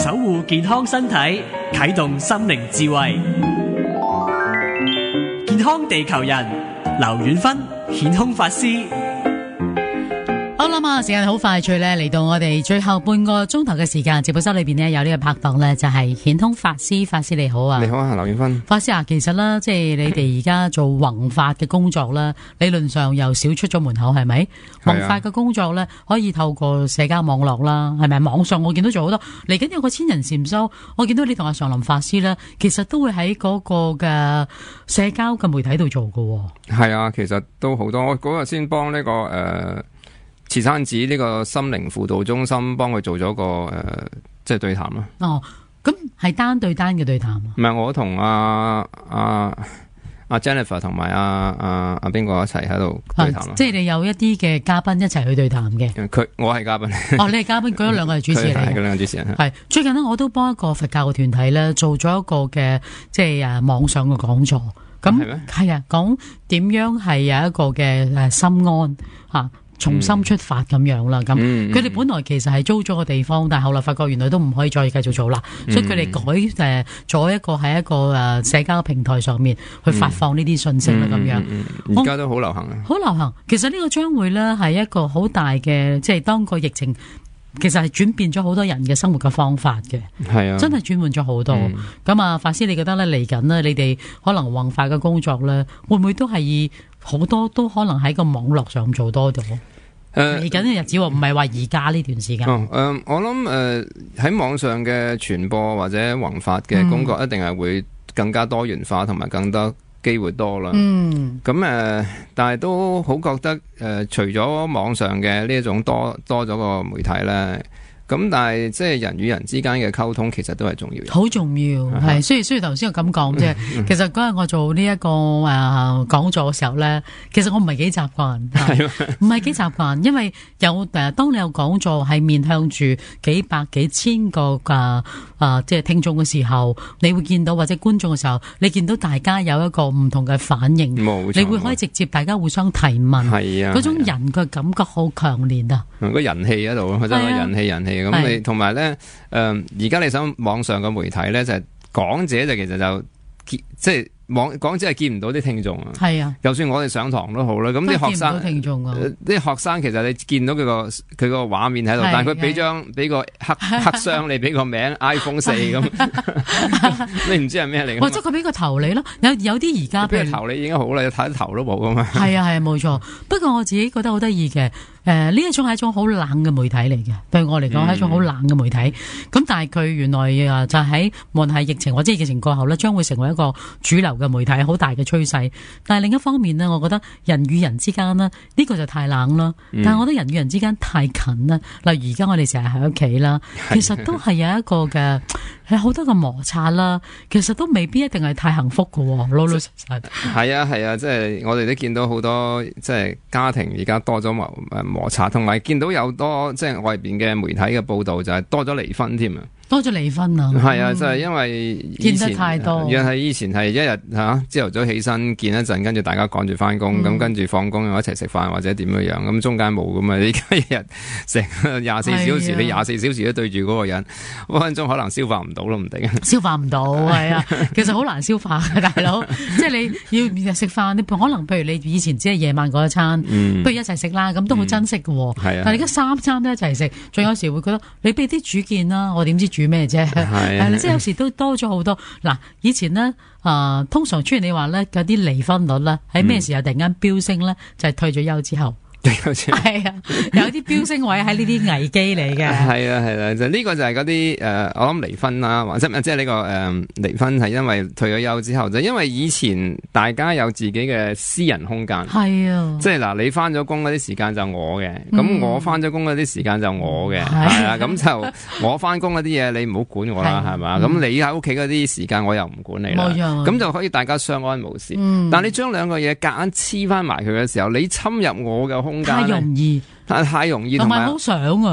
守護健康身體，啟動心靈智慧。健康地球人，劉遠芬顯空法師。 好啦嘛，時間好快脆咧，嚟到我哋最後半個鐘頭嘅時間，直播室裏邊呢，有呢個拍檔呢，就係顯空法師。法師你好啊。 你好啊，劉遠芬。 法師啊，其實啦，即係你哋而家做弘法嘅工作啦，理論上又少出咗門口，係咪？弘法嘅工作呢，可以透過社交網絡啦，係咪？網上我見到做好多，嚟緊有個千人禪修，我見到你同阿常林法師呢，其實都會喺嗰個嘅社交嘅媒體度做㗎。 係啊，其實都好多。我嗰日先幫呢個慈山寺呢個心靈輔導中心幫佢做咗個即係對談咯。 哦，咁係單對單嘅對談啊？ 唔係，我同阿 Jennifer 同埋阿邊個一齊喺度對談咯。 即係你有一啲嘅嘉賓一齊去對談嘅。 我係嘉賓。 哦，你係嘉賓，嗰兩個係主持嚟。 係嗰兩個主持人。 係最近呢，我都幫一個佛教嘅團體咧做咗一個嘅即係網上嘅講座。咁係啊，講點樣係有一個嘅心安吓。重新出發咁樣啦，咁佢哋本來其實係租咗個地方，但係後來發覺原來都唔可以再繼續做啦，所以佢哋改咗一個喺一個社交平台上面去發放呢啲信息啦，咁樣。 而家都好流行啊！ 好流行，其實呢個將會咧係一個好大嘅，即係當個疫情其實係轉變咗好多人嘅生活嘅方法嘅，係啊，真係轉換咗好多。咁啊，法師，你覺得咧嚟緊呢，你哋可能弘法嘅工作咧，會唔會都係好多都可能喺個網絡上做多咗？嚟緊嘅日子，唔係話而家呢段時間。 我諗喺網上嘅傳播或者弘法嘅工作，一定係會更加多元化，同埋更多機會多啦。咁但係都好覺得除咗網上嘅呢一種多咗個媒體咧。咁但係即係人與人之間嘅溝通，其實都係重要，好重要係。雖然頭先我咁講啫，其實嗰日我做呢一個講座嘅時候咧，其實我唔係幾習慣，唔係幾習慣，因為有當你有講座係面向住幾百幾千個即係聽眾嘅時候，你會見到或者觀眾嘅時候，你見到大家有一個唔同嘅反應，你會可以直接大家互相提問，嗰種人嘅感覺好強烈啊！ 個人氣喺度，真係人氣。咁你同埋咧，而家你想網上嘅媒體咧，就係講者就其實就即係講者係見唔到啲聽眾啊。係啊，就算我哋上堂都好啦，咁啲學生聽眾啊，啲學生其實你見到佢個畫面喺度，但係佢俾個黑箱你，俾個名 iPhone 4咁，你唔知係咩嚟？或者佢俾個頭你咯，有啲而家俾個頭你已經好啦，睇頭都冇噶嘛。係啊，冇錯。不過我自己覺得好得意嘅。呢一種係一種好冷嘅媒體嚟嘅，對我嚟講係一種好冷嘅媒體。咁但係佢原來就喺無論係疫情或者疫情過後呢，將會成為一個主流嘅媒體，好大嘅趨勢。但係另一方面呢，我覺得人與人之間呢，呢個就太冷啦。但係我覺得人與人之間太近啦。例如而家我哋成日喺屋企啦，其實都係有一個嘅係好多嘅摩擦啦。其實都未必一定係太幸福㗎喎，老老實實。係啊，即係我哋都見到好多即係家庭而家多咗摩擦，同埋見到有多即係外邊嘅媒體嘅報道，就係多咗離婚添啊！多咗離婚啊！係啊，就係因為見得太多。以前係一日朝頭早起身見一陣，跟住大家趕住翻工，咁跟住放工又一齊食飯或者點樣樣，咁中間冇咁啊！你而家一日成24小時，你24小時都對住嗰個人，分分鐘可能消化唔到都唔定。消化唔到係啊，其實好難消化嘅大佬，即係你要食飯，你可能譬如你以前只係夜晚嗰一餐，不如一齊食啦，咁都好珍惜嘅。但係而家3餐都一齊食，仲有時會覺得你俾啲主見啦，我點知煮咩啫？係啦，即係有時都多咗好多。嗱，以前呢，通常出現你話咧，有啲離婚率咧，喺咩時候突然間飆升咧？就係退咗休之後。係啊，有啲飆升位喺呢啲危機嚟嘅。係啦，就呢個就係嗰啲我諗離婚啦，或者即係呢個離婚係因為退咗休之後，就因為以前大家有自己嘅私人空間。係啊，即係嗱，你翻咗工嗰啲時間就我嘅，咁我翻咗工嗰啲時間就我嘅，係啊，咁就我翻工嗰啲嘢你唔好管我啦，係嘛，咁你喺屋企嗰啲時間我又唔管你啦，咁就可以大家相安無事。但你將兩個嘢夾硬黐翻埋佢嘅時候，你侵入我嘅空間太容易，同埋好想啊！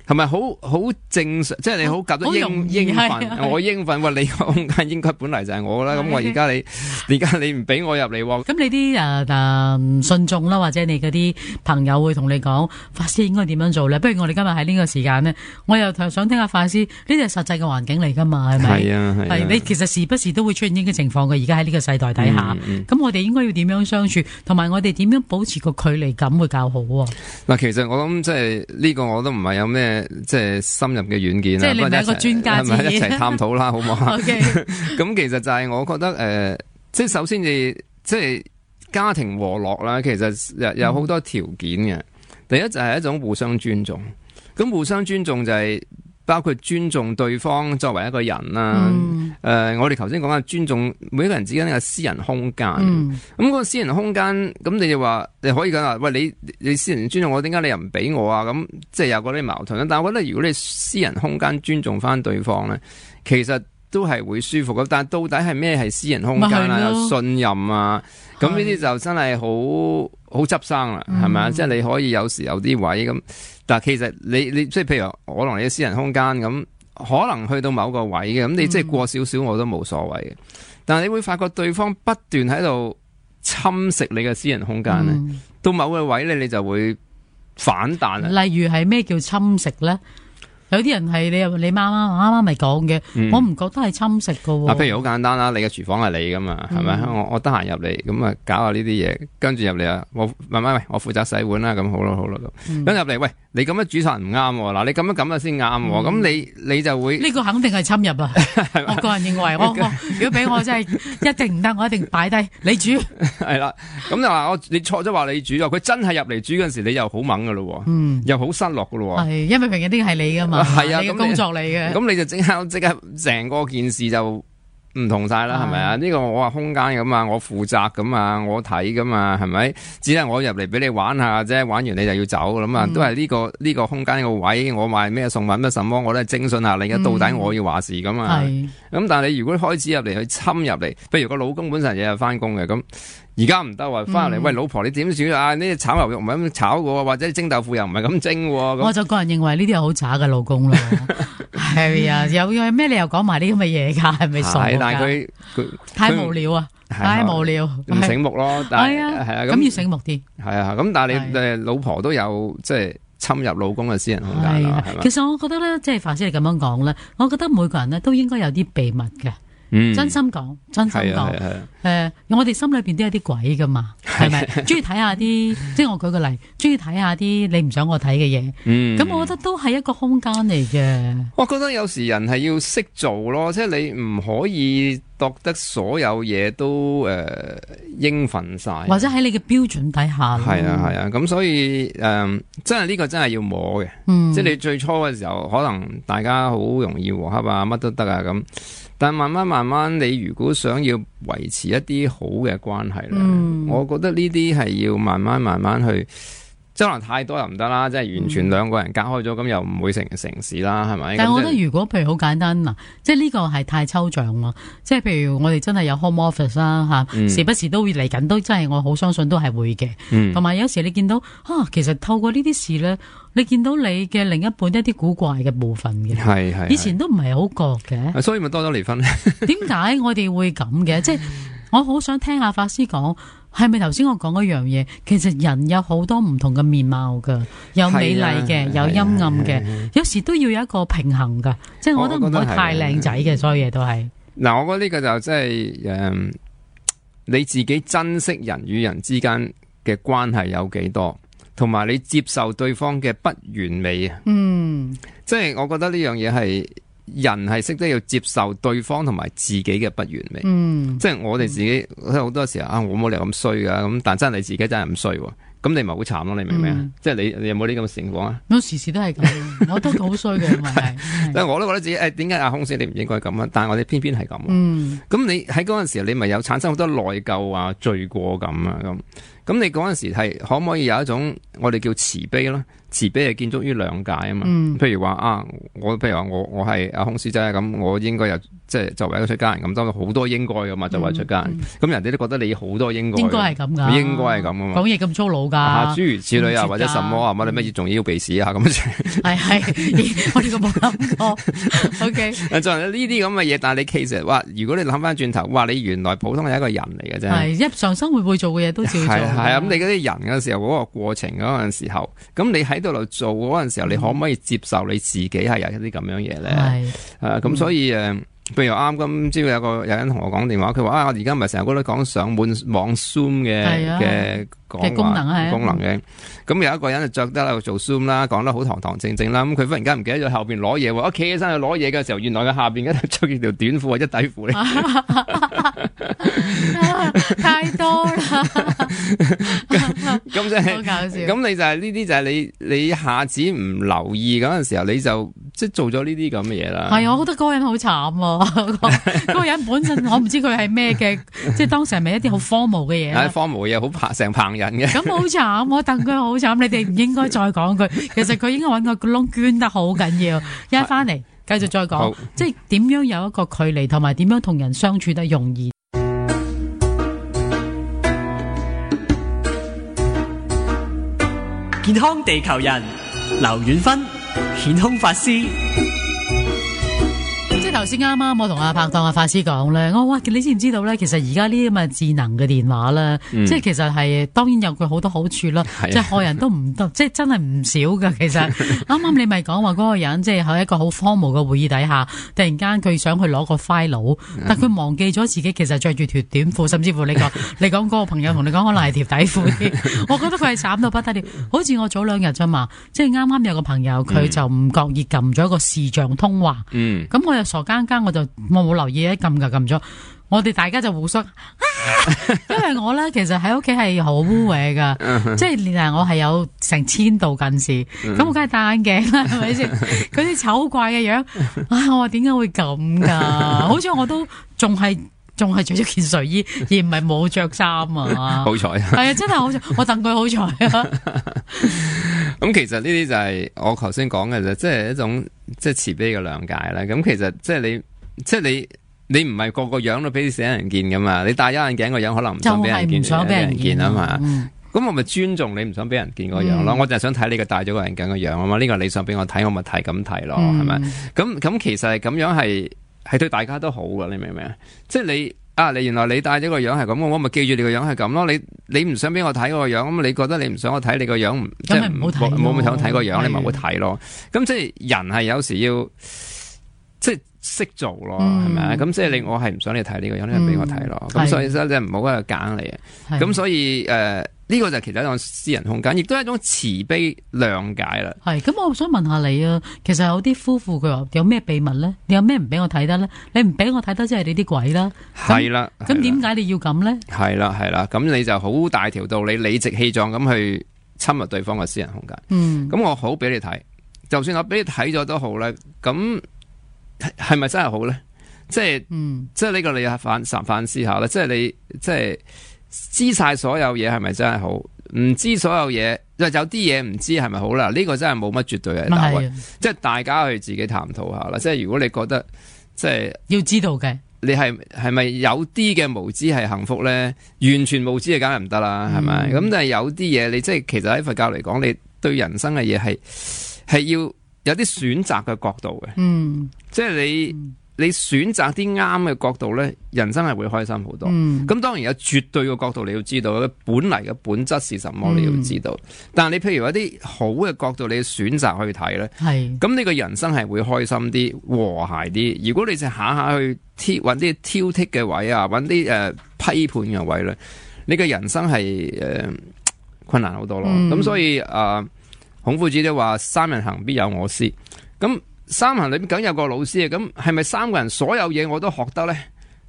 係咪好正常？即係你好夾得應份，我應份。喂，你個空間應該本嚟就係我啦。咁我而家你唔俾我入嚟喎。 咁你啲信眾啦，或者你嗰啲朋友會同你講，法師應該點樣做咧？不如我哋今日喺呢個時間咧，我又想聽下法師，呢啲係實際嘅環境嚟噶嘛？係咪？係你其實時不時都會出現呢個情況嘅。而家喺呢個世代底下，咁我哋應該要點樣相處，同埋我哋點樣保持個距離感會較好喎？ 嗱，其實我諗即係呢個我都唔係有咩即係深入嘅軟件啦， 即係你唔係一個專家之一齊探討啦，好唔好？咁 Okay. 其實就係我覺得即係首先即係家庭和樂啦，其實有好多條件嘅。第一就係一種互相尊重，咁互相尊重就係包括尊重對方作為一個人啦。我哋頭先講緊尊重每一個人之間嘅私人空間。咁嗰個私人空間，咁你就話你可以講話，喂，你私人尊重我，點解你又唔俾我啊？咁即係有嗰啲矛盾啦。但係我覺得如果你私人空間尊重翻對方咧，其實都係會舒服嘅。但係到底係咩係私人空間啊？有信任啊？咁呢啲就真係好執生啦，係咪啊？即係你可以有時有啲位咁，但係其實你即係譬如我同你嘅私人空間咁，可能去到某個位嘅，咁你即係過少少我都冇所謂嘅。但係你會發覺對方不斷喺度侵蝕你嘅私人空間咧，到某個位咧你就會反彈啦。 例如係咩叫侵蝕咧？有啲人係你媽媽啱啱咪講嘅，我唔覺得係侵蝕噶。 譬如好簡單啦，你嘅廚房係你噶嘛，係咪？我得閒入嚟咁啊，搞下呢啲嘢，跟住入嚟啊，我慢慢喂，我負責洗碗啦，咁好咯咁。跟入嚟，喂，你咁樣煮飯唔啱，嗱，你咁樣先啱，咁你就會呢個肯定係侵入啊！我個人認為，如果俾我真係一定唔得，我一定擺低你煮。係啦，咁就話你錯咗話你煮咗，佢真係入嚟煮嗰陣時，你又好猛噶咯，又好失落噶咯。 係，因為平日啲係你噶嘛。係啊，你嘅工作嚟嘅， 咁你就即刻成個件事就唔同晒啦，係咪啊？呢個我話空間咁啊，我負責咁啊，我睇噶嘛，係咪？只係我入嚟俾你玩下啫，玩完你就要走咁啊，都係呢個空間個位，我賣咩送品乜什麼，我都係徵詢下你嘅，到底我要話事咁啊。咁但係你如果開始入嚟去侵入嚟，譬如個老公本身日日翻工嘅咁。而家唔得話翻嚟，喂，老婆你點煮啊？呢啲炒牛肉唔係咁炒嘅，或者蒸豆腐又唔係咁蒸。 我就個人認為呢啲係好渣嘅老公咯。係啊，有咩你又講埋呢咁嘅嘢㗎？係咪傻㗎？ 但係佢太無聊啊！太無聊， 唔醒目咯。係啊， 咁要醒目啲。 係啊，咁但係你老婆都有即係侵入老公嘅私人空間啦。係嘛？ 其實我覺得咧，即係法師你咁樣講咧，我覺得每個人咧都應該有啲秘密嘅。真心講，我哋心裏邊都有啲鬼噶嘛，係咪？中意睇下啲，即係我舉個例，中意睇下啲你唔想我睇嘅嘢。咁我覺得都係一個空間嚟嘅。 我覺得有時人係要識做咯，即係你唔可以覺得所有嘢都應份晒， 或者喺你嘅標準底下。 係啊，咁所以真係呢個真係要摸嘅。即係你最初嘅時候，可能大家好容易和洽啊，乜都得啊咁。但慢慢，你如果想要維持一啲好嘅關係咧，我覺得呢啲係要慢慢去，即係可能太多又唔得啦，即係完全兩個人隔開咗，咁又唔會成事啦，係咪？ 但係我覺得如果譬如好簡單嗱，即係呢個係太抽象咯，即係譬如我哋真係有 home office 啦嚇，時不時都會嚟緊，都真係我好相信都係會嘅。同埋有時你見到其實透過呢啲事咧。你見到你嘅另一半一啲古怪嘅部分嘅，係以前都唔係好覺嘅， 所以咪多咗離婚。 點解我哋會咁嘅？即係我好想聽下法師講，係咪頭先我講一樣嘢？其實人有好多唔同嘅面貌㗎，有美麗嘅，有陰暗嘅，有時都要有一個平衡㗎。即係我覺得唔可以太靚仔嘅，所有嘢都係。嗱， 我覺得呢個就即係你自己珍惜人與人之間嘅關係有幾多？同埋你接受對方嘅不完美啊，即係我覺得呢樣嘢係人係識得要接受對方同埋自己嘅不完美，即係我哋自己好多時候我冇理由咁衰噶，咁但真係你自己真係咁衰，咁你咪好慘咯，你明唔明啊？即係你有冇呢咁嘅情況啊？ 我時時都係咁，我都好衰嘅， 但係我都覺得自己點解阿空姐你唔應該咁啊？但係我哋偏偏係咁，咁你喺嗰陣時你咪有產生好多內疚啊、罪過感啊咁。咁你嗰陣時係可唔可以有一種我哋叫慈悲咯？ 慈悲係建築於諒解啊嘛。譬如話我係阿孔師仔咁，我應該又即係作為一個出家人咁，都好多應該噶嘛，作為出家人。咁人哋都覺得你好多應該。 應該係咁噶。應該係咁啊嘛。 講嘢咁粗魯噶。諸如此類啊，或者什麼啊，乜你乜仲要鼻屎啊咁。 係，我呢個冇諗過。O K。 就係呢啲咁嘅嘢，但係你其實話，如果你諗翻轉頭，話你原來普通係一個人嚟嘅啫。係，日常生活會做嘅嘢都照做。係啊，咁你嗰啲人嘅時候嗰個過程嗰陣時候，咁你喺度做嗰陣時候，你可唔可以接受你自己係有一啲咁樣嘢咧？係，咁所以譬如啱今朝有人同我講電話，佢話我而家唔係成日覺得講上網 Zoom 嘅功能嘅，咁有一個人就着得喺度做 Zoom 啦，講得好堂堂正正啦，咁佢忽然間唔記得咗後邊攞嘢喎，我企起身去攞嘢嘅時候，原來佢下邊一度着住條短褲或者底褲太多啦， 咁即係好搞笑。咁你就係呢啲就係你一下子唔留意嗰陣時候，你就即係做咗呢啲咁嘅嘢啦。 係，我覺得嗰個人好慘啊！嗰個人本身我唔知佢係咩嘅，即係當時係咪一啲好荒謬嘅嘢？係荒謬嘅嘢，好成棚人嘅。 咁好慘，我戥佢好慘。你哋唔應該再講佢，其實佢應該搵個窿捐得好緊要。一翻嚟繼續再講，即係點樣有一個距離，同埋點樣同人相處得容易。 健康地球人，劉遠芬，顯空法師。 即係頭先啱我同阿拍檔阿法師講咧，我話你知唔知道咧？其實而家呢啲咁嘅智能嘅電話咧，即係其實係當然有佢好多好處啦，即係害人都唔得，即係真係唔少噶。其實啱你咪講話嗰個人，即係喺一個好荒謬嘅會議底下，突然間佢想去攞個 file，但佢忘記咗自己其實着住條短褲，甚至乎你講嗰個朋友同你講可能係條底褲啲，我覺得佢係慘到不得了。好似我早2日啫嘛，即係啱有個朋友佢就唔覺意撳咗一個視像通話，咁我又傻更更我冇留意撳咗，我哋大家就互相因為我咧其實喺屋企係好污穢噶，即係我係有成1000度近視，咁我梗係戴眼鏡啦，係咪先？嗰啲醜怪嘅樣，我話點解會咁噶？好似我都仲係着咗件睡衣，而唔係冇着衫啊！ 好彩係啊，真係好彩，我戥佢好彩啊！ 咁其實呢啲就係我頭先講嘅啫，即係一種即係慈悲嘅諒解啦。咁其實即係你唔係個樣都俾死人見噶嘛？你戴咗眼鏡個樣可能唔想俾人見，想俾人見啊嘛。咁我咪尊重你唔想俾人見個樣咯。我就係想睇你個戴咗個眼鏡個樣啊嘛。呢個你想俾我睇，我咪睇咁睇咯，係咪？咁其實係咁樣係對大家都好噶，你明唔明啊？即係你原來你戴咗個樣係咁，我咪記住你個樣係咁咯。你唔想俾我睇個樣，咁你覺得你唔想我睇你個樣，即係唔好睇，冇想睇個樣，你咪唔好睇咯。咁即係人係有時要即係識做咯，係咪啊？咁即係我係唔想你睇呢個樣，你就俾我睇咯。咁所以真係唔好喺度揀你啊。咁所以呢個就其實一種私人空間，亦都係一種慈悲諒解啦。係，咁我想問下你啊，其實有啲夫婦佢話有咩秘密咧？你有咩唔俾我睇得咧？你唔俾我睇得，即係你啲鬼啦。係啦。咁點解你要咁咧？係啦，咁你就好大條道理，理直氣壯咁去侵入對方嘅私人空間。咁我好俾你睇，就算我俾你睇咗都好咧，咁係咪真係好咧？即係呢個你要反思下啦。即係你即係。知晒所有嘢係咪真係好？唔知所有嘢，有啲嘢唔知係咪好啦？呢個真係冇乜絕對嘅答案，即係大家去自己探討下啦。即係如果你覺得即係要知道嘅，你係咪有啲嘅無知係幸福咧？完全無知係梗係唔得啦，係咪？咁但係有啲嘢你即係其實喺佛教嚟講，你對人生嘅嘢係要有啲選擇嘅角度嘅，即係你選擇啲啱嘅角度咧，人生係會開心好多。咁當然有絕對嘅角度，你要知道本嚟嘅本質是什麼，你要知道。但係你譬如有啲好嘅角度，你要選擇去睇咧，咁你個人生係會開心啲、和諧啲。如果你就下下去揾啲挑剔嘅位啊，揾啲批判嘅位咧，你嘅人生係困難好多咯。咁所以孔夫子都話：三人行必有我師。咁三行裏面梗有個老師啊，咁係咪3個人所有嘢我都學得咧？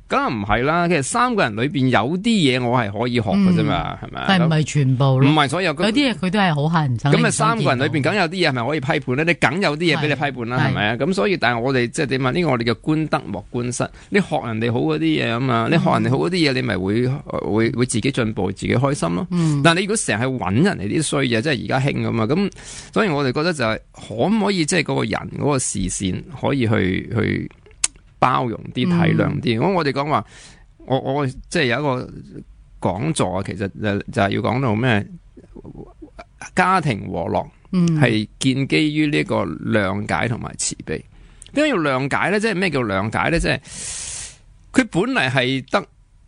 梗係唔係啦。其實3個人裏邊有啲嘢我係可以學嘅啫嘛，係咪？ 但係唔係全部咯， 唔係所有。 有啲嘢佢都係好乞人憎。 咁啊，3個人裏邊梗有啲嘢係咪可以批判咧？你梗有啲嘢俾你批判啦，係咪啊？咁所以，但係我哋即係點啊？呢個我哋嘅官德莫官失。你學人哋好嗰啲嘢啊嘛，你學人哋好嗰啲嘢，你咪會自己進步，自己開心咯。但係你如果成日揾人哋啲衰嘢，即係而家興咁嘛，咁所以我哋覺得就係可唔可以即係嗰個人嗰個視線可以去包容啲、體諒啲。我哋講話，我即係有一個講座，其實就係要講到咩家庭和樂，係建基於呢個諒解同埋慈悲。點解要諒解咧？即係咩叫諒解咧？即係佢本嚟係得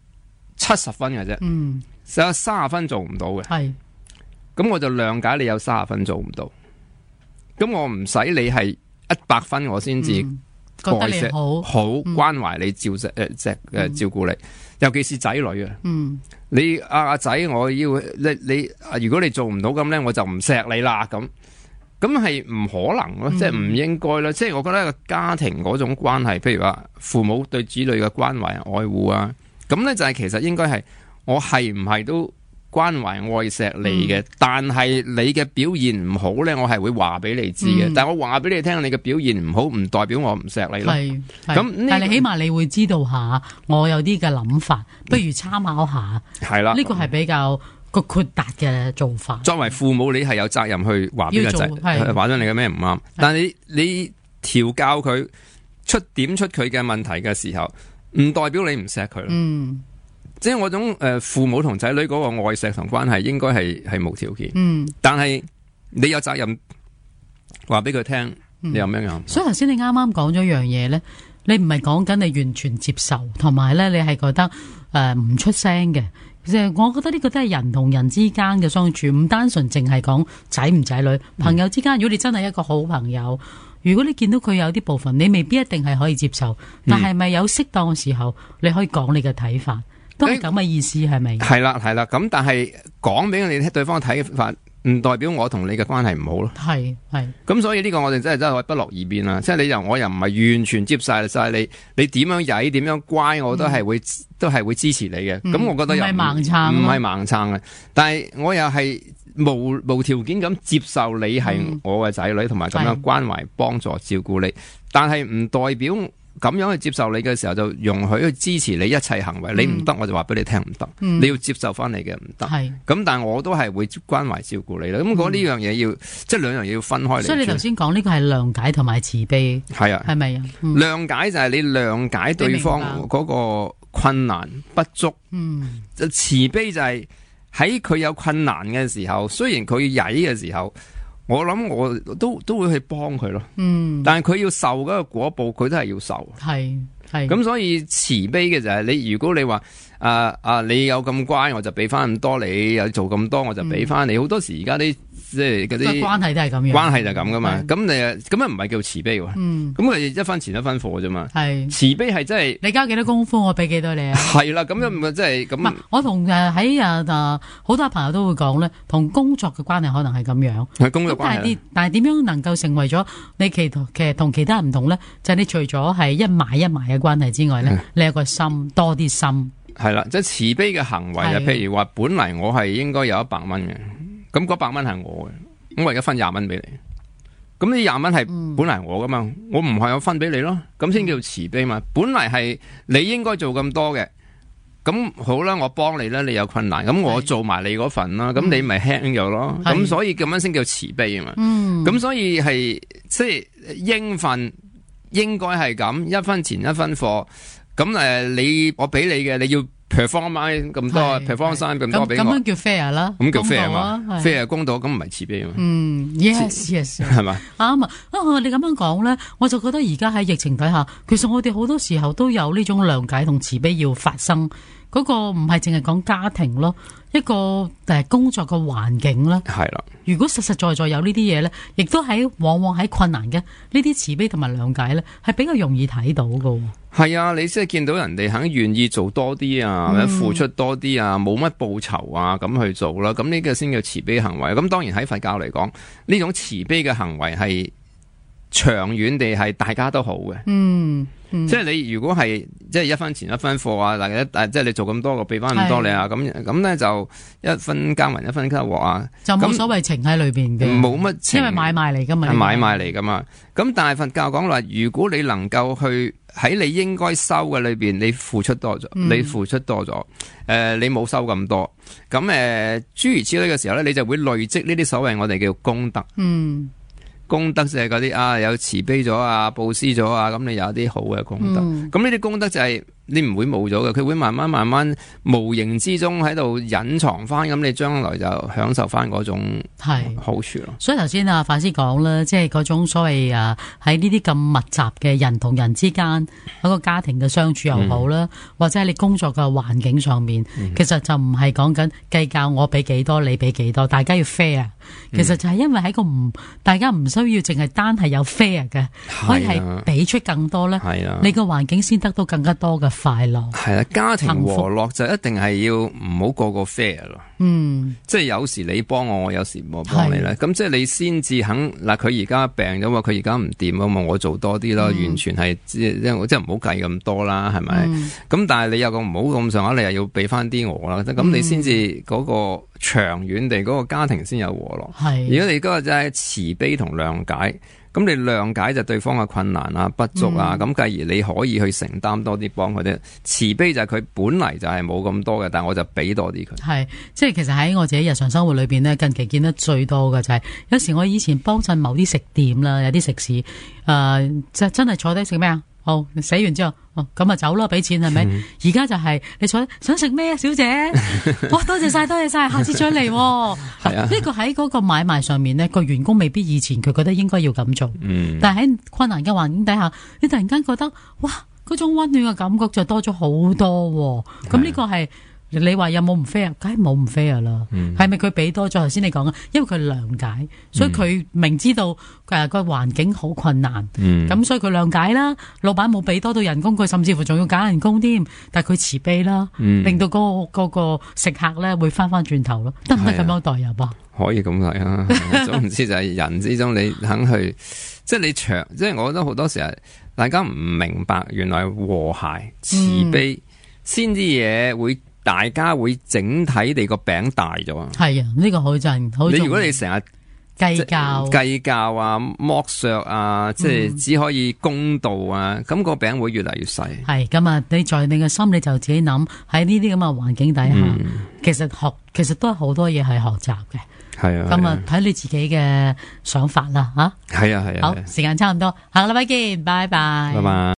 70分嘅啫，有30分做唔到嘅。係，咁我就諒解你有30分做唔到。咁我唔使你係100分，我先至覺得你好關懷你照顧你，尤其是仔女啊。你阿仔，我要你如果你做唔到咁咧，我就唔錫你啦。咁係唔可能咯，即係唔應該咯。即係我覺得個家庭嗰種關係，譬如話父母對子女嘅關懷愛護啊，咁咧就係其實應該係我係唔係都關懷愛錫你嘅，但係你嘅表現唔好咧，我係會話俾你知嘅。但係我話俾你聽，你嘅表現唔好，唔代表我唔錫你咯。咁但係你起碼你會知道下，我有啲嘅諗法，不如參考下。係啦，呢個係比較個豁達嘅做法。作為父母，你係有責任去話俾個仔，話咗你嘅咩唔啱。但係你調教佢點出佢嘅問題嘅時候，唔代表你唔錫佢咯。即係我種父母同仔女嗰個愛錫同關係應該係無條件。但係你有責任話俾佢聽，你有咩啱？ 所以頭先你啱啱講咗樣嘢咧，你唔係講緊你完全接受，同埋咧你係覺得唔出聲嘅。其實我覺得呢個都係人同人之間嘅相處，唔單純淨係講仔唔仔女，朋友之間，如果你真係一個好朋友，如果你見到佢有啲部分，你未必一定係可以接受，但係咪有適當嘅時候，你可以講你嘅睇法？都係咁嘅意思，係咪？係啦， 咁但係講俾你聽對方嘅睇法，唔代表我同你嘅關係唔好咯。係。咁所以呢個我哋真係不樂而辯啦。即係我又唔係完全接晒你，你點樣曳點樣乖，我都係會支持你嘅。咁我覺得又唔係盲撐嘅，但係我又係無條件咁接受你係我嘅仔女，同埋咁樣關懷幫助照顧你，但係唔代表咁樣去接受你嘅時候，就容許去支持你一切行為。你唔得，我就話俾你聽唔得。你要接受翻你嘅唔得。咁但係我都係會關懷照顧你啦。咁講呢樣嘢要，即係兩樣嘢要分開嚟。所以你頭先講呢個係諒解同埋慈悲。係啊，係咪啊？諒解就係你諒解對方嗰個困難不足。慈悲就係喺佢有困難嘅時候，雖然佢曳嘅時候，我諗我都會去幫佢咯，但係佢要受嗰個果報，佢都係要受。係咁，所以慈悲嘅就係你，如果你話你有咁乖，我就俾翻咁多你；有做咁多，我就俾翻你。好多時而家啲即係嗰啲關係都係咁樣，關係就咁噶嘛。咁你咁唔係叫慈悲喎。咁佢一分錢一分貨啫嘛。慈悲係真係你交幾多功夫，我俾幾多你啊。係啦，咁樣咪即係咁。我同喺好多朋友都會講咧，同工作嘅關係可能係咁樣。係工作關係。但係點樣能夠成為咗你其實同其他人唔同咧？就係你除咗係一買一賣嘅關係之外咧，你有個心多啲心。係啦，即係慈悲嘅行為啊。譬如話，本嚟我係應該有100蚊嘅。咁嗰100蚊係我嘅，咁我而家分20蚊俾你，咁呢20蚊係本嚟我噶嘛，我唔係我分俾你咯，咁先叫慈悲嘛。本嚟係你應該做咁多嘅，咁好啦，我幫你啦，你有困難，咁我做埋你嗰份啦，咁你咪輕咗咯，咁所以咁樣先叫慈悲啊嘛。咁所以係即係應份應該係咁，一分錢一分貨，咁我俾你嘅你要。perform 咁多 perform 咁多俾我，咁樣叫 fair 啦，咁叫 fair 嘛，fair 公道，咁唔係慈悲啊嘛。yes 係嘛，啱啊。你咁樣講咧，我就覺得而家喺疫情底下，其實我哋好多時候都有呢種諒解同慈悲要發生。嗰個唔係淨係講家庭咯，一個工作嘅環境啦。係啦，如果實實在在有呢啲嘢咧，亦都往往喺困難嘅呢啲慈悲同埋諒解咧，係比較容易睇到㗎。係啊，你即係見到人哋肯願意做多啲啊，或者付出多啲啊，冇乜報酬啊，咁去做啦。咁呢個先叫慈悲行為。咁當然喺佛教嚟講，呢種慈悲嘅行為係長遠地係大家都好嘅。 即係你如果係即係一分錢一分貨啊，即係你做咁多個俾翻咁多你啊，咁咧就一分耕耘一分收穫啊， 就冇所謂情喺裏邊嘅， 冇乜情， 因為買賣嚟噶嘛， 係買賣嚟噶嘛。咁但係佛教講話，如果你能夠去喺你應該收嘅裏邊，你付出多咗，你付出多咗，你冇收咁多，咁諸如此類嘅時候咧，你就會累積呢啲所謂我哋叫功德。功德就係嗰啲有慈悲咗啊，布施咗啊，咁你有一啲好嘅功德。咁呢啲功德就係你唔會冇咗嘅，佢會慢慢無形之中喺度隱藏翻，咁你將來就享受翻嗰種好處咯。 所以頭先法師講啦，即係嗰種所謂喺呢啲咁密集嘅人同人之間，一個家庭嘅相處又好啦，或者喺你工作嘅環境上面，其實就唔係講緊計較我俾幾多，你俾幾多，大家要 fair。其實就係因為喺大家唔需要淨係單係有 fair 嘅，可以係俾出更多咧，你個環境先得到更加多嘅快樂。 係啦，家庭和樂就一定係要唔好個個 fair 咯。即係有時你幫我有時我幫你咧，咁即係你先至肯嗱。佢而家病咗嘛，佢而家唔掂啊嘛，我做多啲啦，完全係即係唔好計咁多啦，係咪？咁但係你有個唔好咁上下，你又要俾翻啲我啦，咁你先至嗰個長遠地嗰個家庭先有和樂。如果你嗰個就係慈悲同諒解，咁你諒解就對方嘅困難啊、不足啊，咁繼而你可以去承擔多啲幫佢哋。慈悲就係佢本嚟就係冇咁多嘅，但係我就俾多啲佢。係， 即係其實喺我自己日常生活裏邊呢，近期見得最多嘅就係，有時我以前幫襯某啲食店啦，有啲食肆，真係坐低食咩啊？好，死完之後，咁啊走咯，俾錢係咪？而家就係你坐想食咩啊，小姐？多謝晒，下次再嚟。呢個喺嗰個買賣上面呢，個員工未必以前佢覺得應該要咁做，但係喺困難嘅環境底下，你突然間覺得哇，嗰種溫暖嘅感覺就多咗好多。咁呢個係。你話有冇唔 fair？梗係冇唔 fair 啦。係咪佢俾多咗？頭先你講嘅，因為佢諒解，所以佢明知道個環境好困難，咁所以佢諒解啦。老闆冇俾多到人工，佢甚至乎仲要減人工添。但係佢慈悲啦，令到嗰個食客咧會翻轉頭咯。得唔得咁樣代入啊？ 可以咁嚟啊！總唔知就係人之中，你肯去，即係你即係我覺得好多時候大家唔明白，原來和諧慈悲先啲嘢會。大家會整體地個餅大咗啊！係啊， 呢個好正，好。你如果你成日計較啊、剝削啊，即係只可以公道啊，咁個餅會越嚟越細。 係咁啊！你在你嘅心，你就自己諗喺呢啲咁嘅環境底下，其實都係好多嘢係學習嘅。係啊，咁啊睇你自己嘅想法啦，吓。係啊。好，時間差唔多，下個禮拜見，拜拜。拜拜。